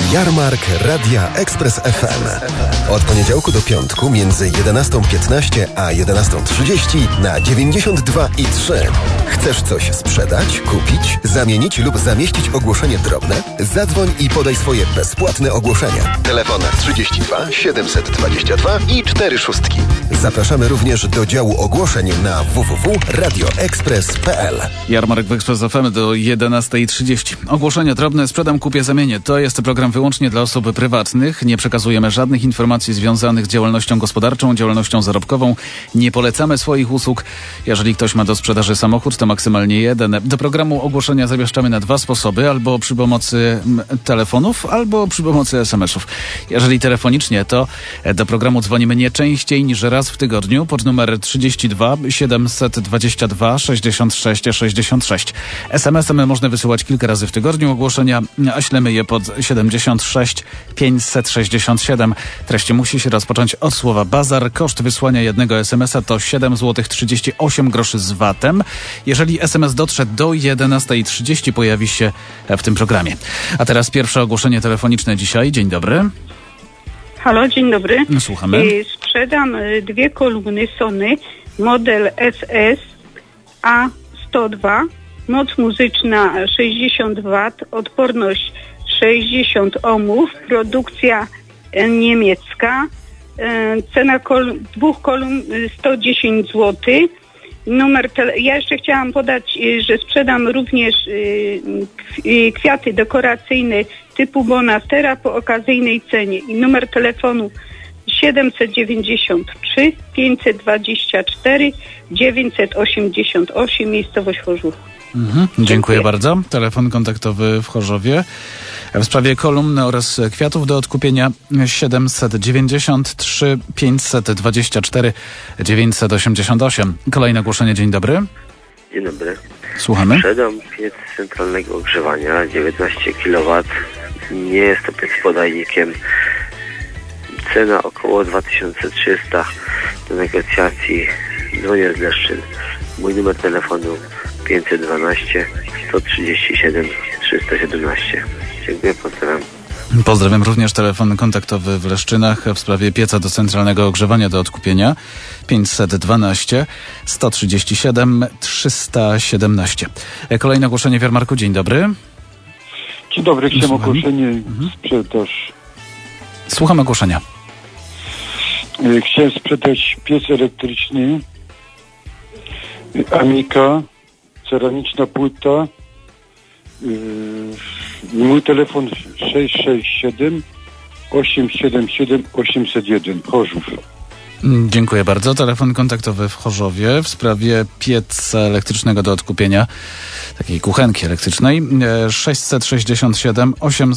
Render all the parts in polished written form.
Jarmark Radia Express FM. Od poniedziałku do piątku między 11:15 a 11:30 na 92,3. Chcesz coś sprzedać, kupić, zamienić lub zamieścić ogłoszenie drobne? Zadzwoń i podaj swoje bezpłatne ogłoszenia. Telefon 32 722 i 4 szóstki. Zapraszamy również do działu ogłoszeń na www.radioexpress.pl. Jarmark w Express FM do 11:30. Ogłoszenia drobne, sprzedam, kupię, zamienię. To jest program wyłącznie dla osób prywatnych. Nie przekazujemy żadnych informacji związanych z działalnością gospodarczą, działalnością zarobkową. Nie polecamy swoich usług. Jeżeli ktoś ma do sprzedaży samochód, to maksymalnie jeden. Do programu ogłoszenia zamieszczamy na dwa sposoby. Albo przy pomocy telefonów, albo przy pomocy SMS-ów. Jeżeli telefonicznie, to do programu dzwonimy nie częściej niż raz w tygodniu pod numer 32 722 66 66. SMS-em można wysyłać kilka razy w tygodniu ogłoszenia, a ślemy je pod 76 567. Treść musi się rozpocząć od słowa bazar. Koszt wysłania jednego SMS-a to 7,38 zł z VAT-em. Jeżeli SMS dotrze do 11:30, pojawi się w tym programie. A teraz pierwsze ogłoszenie telefoniczne dzisiaj. Dzień dobry. Halo, dzień dobry. Słuchamy. Sprzedam dwie kolumny Sony, model SS A102, moc muzyczna 60 W, odporność 60 ohmów, produkcja niemiecka, cena dwóch kolumn 110 zł. Ja jeszcze chciałam podać, że sprzedam również kwiaty dekoracyjne typu Bonastera po okazyjnej cenie i numer telefonu 793 524 988, miejscowość Chorzów. Dziękuję bardzo. Telefon kontaktowy w Chorzowie w sprawie kolumny oraz kwiatów do odkupienia 793 524 988. Kolejne ogłoszenie. Dzień dobry. Dzień dobry. Słuchamy. Sprzedam piec centralnego ogrzewania 19 kW. Nie jest to piec z podajnikiem. Cena około 2300 do negocjacji. Dzwonię z Leszczyn. Mój numer telefonu 512 137 317. Dziękuję, pozdrawiam. Pozdrawiam również. Telefon kontaktowy w Leszczynach w sprawie pieca do centralnego ogrzewania do odkupienia 512 137 317. Kolejne ogłoszenie w Jarmarku. Dzień dobry. Dzień dobry, chciałem ogłoszenie sprzedaż. Słucham ogłoszenia. Chciałem sprzedać piec elektryczny Amica, ceramiczna płyta. Mój telefon 667 877 801 Chorzów. Dziękuję bardzo. Telefon kontaktowy w Chorzowie w sprawie pieca elektrycznego do odkupienia, takiej kuchenki elektrycznej 667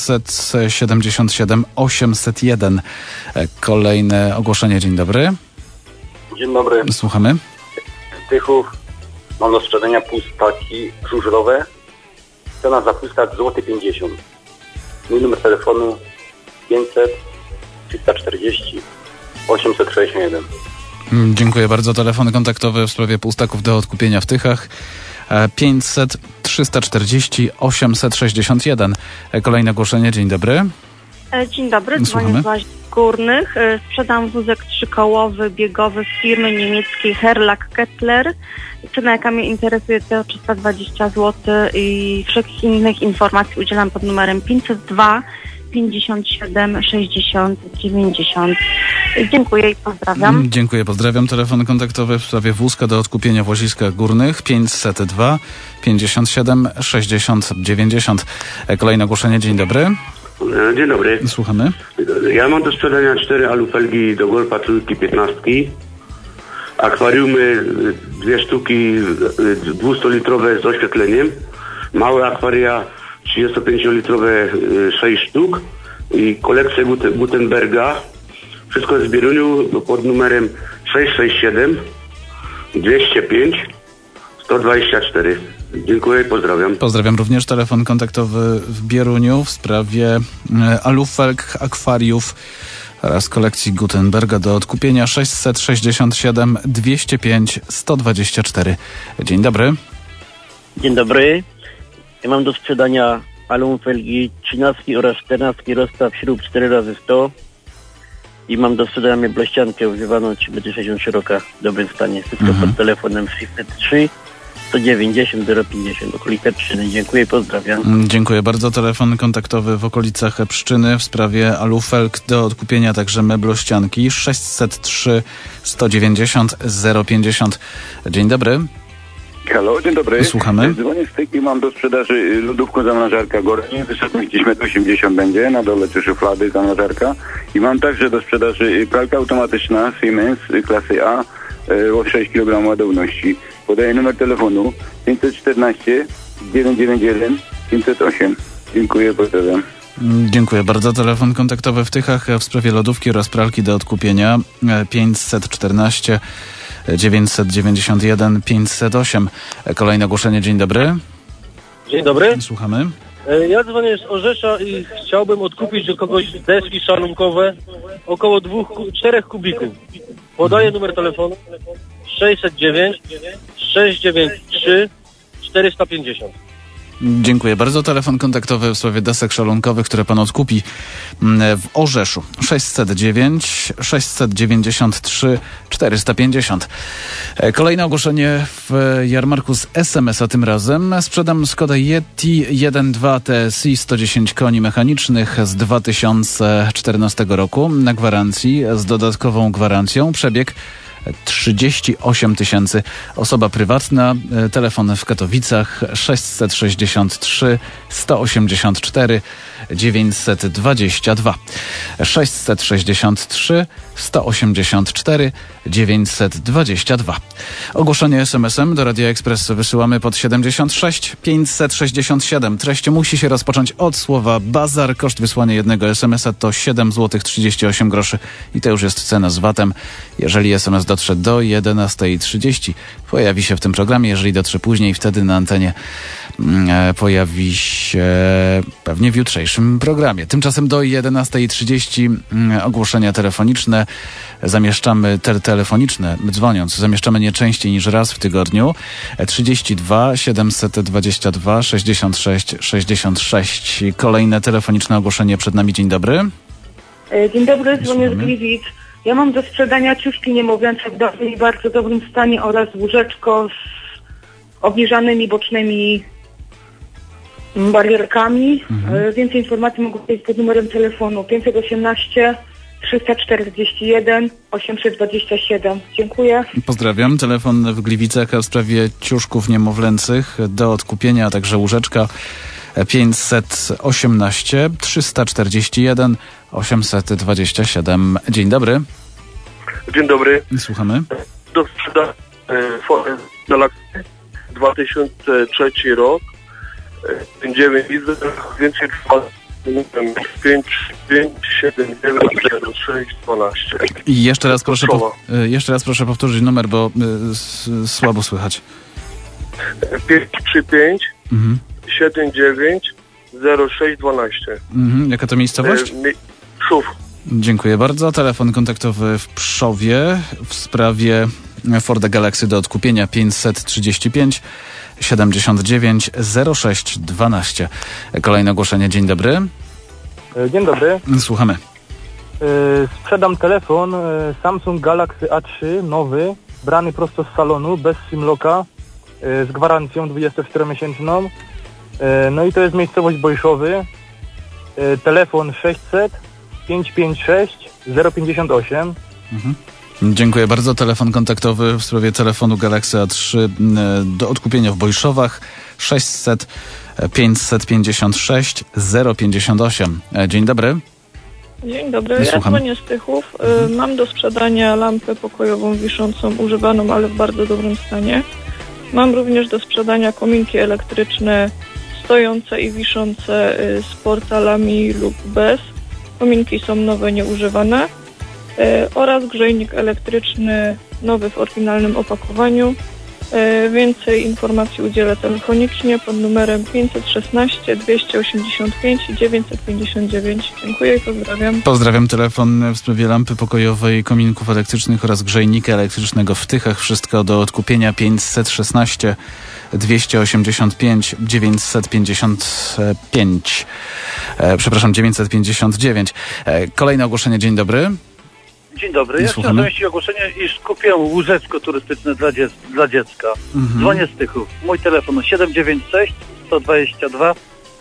877 801. Kolejne ogłoszenie. Dzień dobry. Dzień dobry. Słuchamy. Tychów. Mam do sprzedania pustaki żużlowe. Cena za pustak złoty 50. Mój numer telefonu 500 340 861. Dziękuję bardzo. Telefon kontaktowy w sprawie półstaków do odkupienia w Tychach 500 340 861. Kolejne ogłoszenie. Dzień dobry. Dzień dobry, dzwonię z Łaź Górnych. Sprzedam wózek trzykołowy, biegowy z firmy niemieckiej Herlach Kettler. Cena, jaka mnie interesuje, to 320 zł i wszelkich innych informacji udzielam pod numerem 502 57 60 90. Dziękuję i pozdrawiam. Dziękuję, pozdrawiam. Telefon kontaktowy w sprawie wózka do odkupienia w Łaziskach Górnych 502 57 60 90. Kolejne ogłoszenie. Dzień dobry. Dzień dobry. Słuchamy. Ja mam do sprzedania 4 alufelgi do Golfa trójki 15. Akwariumy 2 sztuki 200-litrowe z oświetleniem. Małe akwaria 35-litrowe 6 sztuk. I kolekcję Gutenberga. Wszystko jest w Bieruniu pod numerem 667 205 124. Dziękuję i pozdrawiam. Pozdrawiam również. Telefon kontaktowy w Bieruniu w sprawie alufelg, akwariów oraz kolekcji Gutenberga do odkupienia 667 205 124. Dzień dobry. Dzień dobry. Ja mam do sprzedania alufelgi 13 oraz 14 rozstaw śrub 4x100 i mam do sprzedania meblościankę używaną 3,60 szeroka w dobrym stanie. Wszystko pod telefonem 603 190 050 okolice Pszczyny. Dziękuję, pozdrawiam. Dziękuję bardzo. Telefon kontaktowy w okolicach Pszczyny w sprawie alufelg do odkupienia, także meblościanki 603 190 050. Dzień dobry. Halo, dzień dobry. Słuchamy. Dzwonię z Tyki, mam do sprzedaży lodówkę zamrażarka Gorni, wysokość gdzieś 1,80 m będzie, na dole czy szuflady zamrażarka. I mam także do sprzedaży pralka automatyczna Siemens klasy A o 6 kg ładowności. Podaję numer telefonu 514 991 508. Dziękuję, pozdrawiam. Dziękuję bardzo. Telefon kontaktowy w Tychach w sprawie lodówki oraz pralki do odkupienia 514 991 508. Kolejne ogłoszenie. Dzień dobry. Dzień dobry. Słuchamy. Ja dzwonię z Orzesza i chciałbym odkupić do kogoś deski szalunkowe około 4 kubików. Podaję numer telefonu 609 693 450. Dziękuję bardzo. Telefon kontaktowy w sprawie desek szalunkowych, które pan odkupi w Orzeszu. 609 693 450. Kolejne ogłoszenie w jarmarku z SMS-a tym razem. Sprzedam Skoda Yeti 1.2 TSI 110 koni mechanicznych z 2014 roku na gwarancji z dodatkową gwarancją. Przebieg 38 000. Osoba prywatna. Telefon w Katowicach 663 184 922. 663 184 922. Ogłoszenie SMS-em do Radia Express wysyłamy pod 76 567. Treść musi się rozpocząć od słowa bazar. Koszt wysłania jednego SMS-a to 7 zł 38 groszy i to już jest cena z VAT-em. Jeżeli SMS dotrze do 11:30, pojawi się w tym programie. Jeżeli dotrze później, wtedy na antenie pojawi się pewnie w jutrzejszym programie. Tymczasem do 11:30 ogłoszenia telefoniczne zamieszczamy, telefoniczne, dzwoniąc, zamieszczamy nie częściej niż raz w tygodniu. 32 722 66 66. Kolejne telefoniczne ogłoszenie przed nami. Dzień dobry. Dzień dobry, dzwonię z Gliwic. Ja mam do sprzedania ciuszki niemowlęce w dobrym i bardzo dobrym stanie oraz łóżeczko z obniżanymi bocznymi barierkami. Więcej informacji mogę powiedzieć pod numerem telefonu 518 341 827. Dziękuję. Pozdrawiam. Telefon w Gliwicach w sprawie ciuszków niemowlęcych do odkupienia, a także łóżeczka 518 341 827. Dzień dobry. Dzień dobry. Słuchamy. Do sprzedania Galaxy 2003 rok. 9 widzę, więcej 5790612. I jeszcze raz proszę powtórzyć numer, bo słabo słychać. 535 79 0612. Jaka to miejscowość? Pszów. Dziękuję bardzo. Telefon kontaktowy w Pszowie w sprawie Forda Galaxy do odkupienia 535 79 06 12. Kolejne ogłoszenie. Dzień dobry. Dzień dobry. Słuchamy. Sprzedam telefon Samsung Galaxy A3 nowy, brany prosto z salonu, bez SIM-locka, z gwarancją 24-miesięczną. No i to jest miejscowość Bojszowy. Telefon 600 556 058. Dziękuję bardzo. Telefon kontaktowy w sprawie telefonu Galaxy A3 do odkupienia w Bojszowach 600 556 058. Dzień dobry. Dzień dobry, ja dzwonię z Tychów. Mam do sprzedania lampę pokojową wiszącą, używaną, ale w bardzo dobrym stanie. Mam również do sprzedania kominki elektryczne stojące i wiszące z portalami lub bez. Kominki są nowe, nieużywane. Oraz grzejnik elektryczny nowy w oryginalnym opakowaniu. Więcej informacji udzielę telefonicznie pod numerem 516 285 959. Dziękuję i pozdrawiam. Pozdrawiam. Telefon w sprawie lampy pokojowej, kominków elektrycznych oraz grzejnika elektrycznego w Tychach. Wszystko do odkupienia. 516 285 955. 959. Kolejne ogłoszenie. Dzień dobry. Dzień dobry. Ja chciałem zamieścić ogłoszenie, iż kupiłem łóżeczko turystyczne dla dziecka. Dzwonię z Tychów. Mój telefon 796 122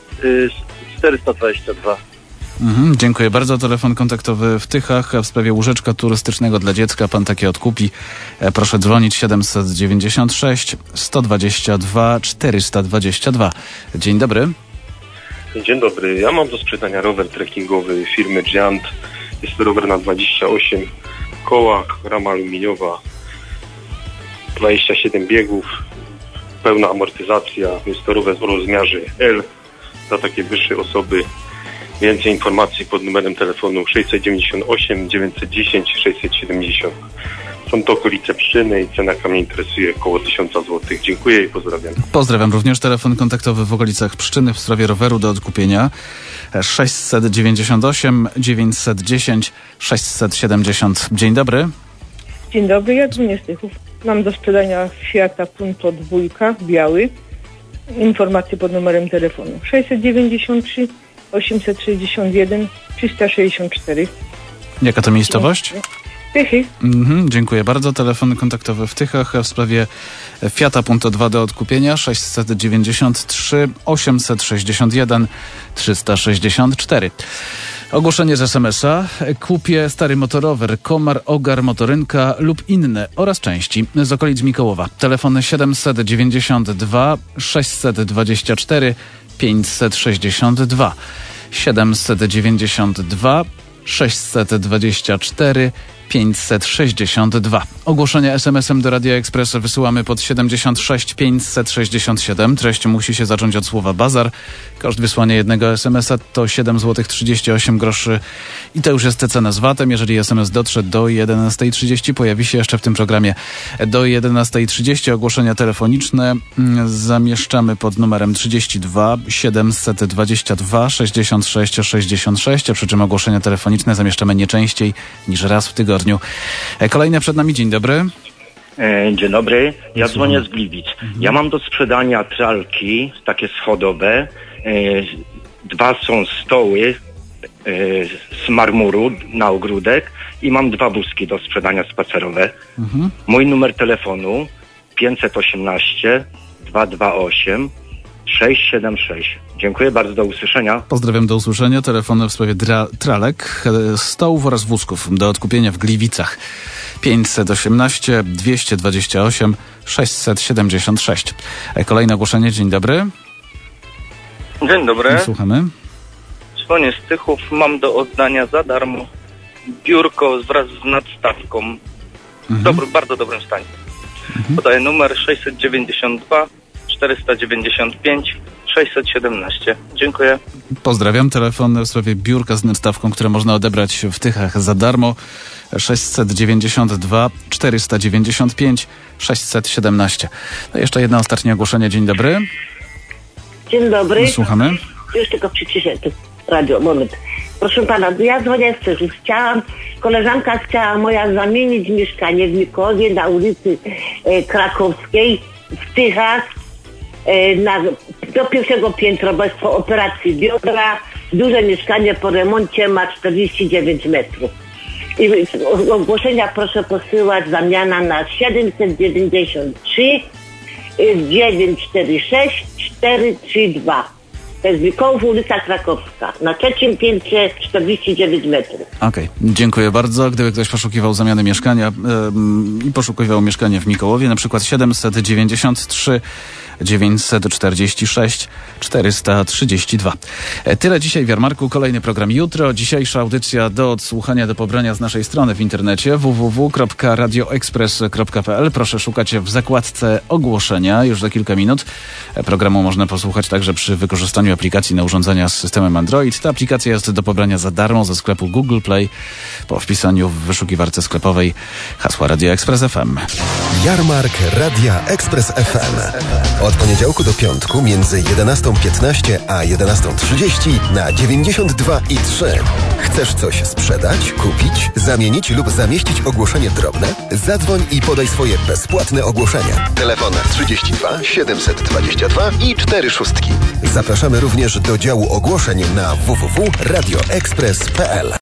422. Dziękuję bardzo. Telefon kontaktowy w Tychach w sprawie łóżeczka turystycznego dla dziecka. Pan takie odkupi. Proszę dzwonić 796 122 422. Dzień dobry. Dzień dobry. Ja mam do sprzedania rower trekkingowy firmy Giant. Jest to rower na 28 koła, rama aluminiowa, 27 biegów, pełna amortyzacja. Jest to rower o rozmiarze L dla takiej wyższej osoby. Więcej informacji pod numerem telefonu 698 910 670. Są to okolice Pszczyny i cena, jaka mnie interesuje, około 1000 zł. Dziękuję i pozdrawiam. Pozdrawiam również. Telefon kontaktowy w okolicach Pszczyny w sprawie roweru do odkupienia 698 910 670. Dzień dobry. Dzień dobry, ja dzwonię z Tychów. Mam do sprzedania Fiata Punto 2 biały. Informacje pod numerem telefonu 693 861 364. Jaka to miejscowość? Tychy. Dziękuję bardzo. Telefon kontaktowy w Tychach w sprawie Fiata Punto 2 do odkupienia 693 861 364. Ogłoszenie z SMS-a. Kupię stary motorower, komar, ogar, motorynka lub inne oraz części z okolic Mikołowa. Telefon 792 624 562. 792 624 562. Ogłoszenie SMS-em do Radia Express wysyłamy pod 76 567. Treść musi się zacząć od słowa bazar. Koszt wysłania jednego SMS-a to 7 zł 38 groszy i to już jest cena z VAT-em. Jeżeli SMS dotrze do 11:30, pojawi się jeszcze w tym programie do 11:30. Ogłoszenia telefoniczne zamieszczamy pod numerem 32 722 66 66, przy czym ogłoszenia telefoniczne zamieszczamy nie częściej niż raz w tygodniu. Kolejne przed nami. Dzień dobry. Dzień dobry. Ja dzwonię z Gliwic. Ja mam do sprzedania tralki, takie schodowe. 2 są stoły z marmuru na ogródek i mam 2 wózki do sprzedania spacerowe. Mój numer telefonu 518 228 676. Dziękuję bardzo, do usłyszenia. Pozdrawiam, do usłyszenia. Telefony w sprawie tralek, stołów oraz wózków do odkupienia w Gliwicach 518 228 676. Kolejne ogłoszenie. Dzień dobry. Dzień dobry. Słuchamy. Dzwonię z Tychów. Mam do oddania za darmo biurko wraz z nadstawką. W bardzo dobrym stanie. Podaję numer 692 495 617. Dziękuję. Pozdrawiam. Telefon w sprawie biurka z nadstawką, które można odebrać w Tychach za darmo 692 495 617. No jeszcze jedno ostatnie ogłoszenie. Dzień dobry. Dzień dobry. Słuchamy. Już tylko przyciszę radio, moment. Proszę pana, ja dzwonię z Tychów. Koleżanka chciała moja zamienić mieszkanie w Mikołowie na ulicy Krakowskiej w Tychach do 1. piętra, bo jest po operacji biodra. Duże mieszkanie po remoncie, ma 49 metrów. I ogłoszenia proszę posyłać, zamiana na 793 946 432. To jest Mikołów, ulica Krakowska. Na 3. piętrze 49 metrów. Okej, dziękuję bardzo. Gdyby ktoś poszukiwał zamiany mieszkania i poszukiwał mieszkania w Mikołowie, na przykład 793 946 432. Tyle dzisiaj w Jarmarku. Kolejny program jutro. Dzisiejsza audycja do odsłuchania, do pobrania z naszej strony w internecie www.radioexpress.pl. Proszę szukać w zakładce ogłoszenia. Już za kilka minut programu można posłuchać także przy wykorzystaniu uruchomieniu aplikacji na urządzenia z systemem Android. Ta aplikacja jest do pobrania za darmo ze sklepu Google Play po wpisaniu w wyszukiwarce sklepowej hasła Radio Express FM. Jarmark Radia Express FM. Od poniedziałku do piątku między 11:15 a 11:30 na 92,3. Chcesz coś sprzedać, kupić, zamienić lub zamieścić ogłoszenie drobne? Zadzwoń i podaj swoje bezpłatne ogłoszenia. Telefon 32 722 i 4 szóstki. Zapraszamy również do działu ogłoszeń na www.radioexpress.pl.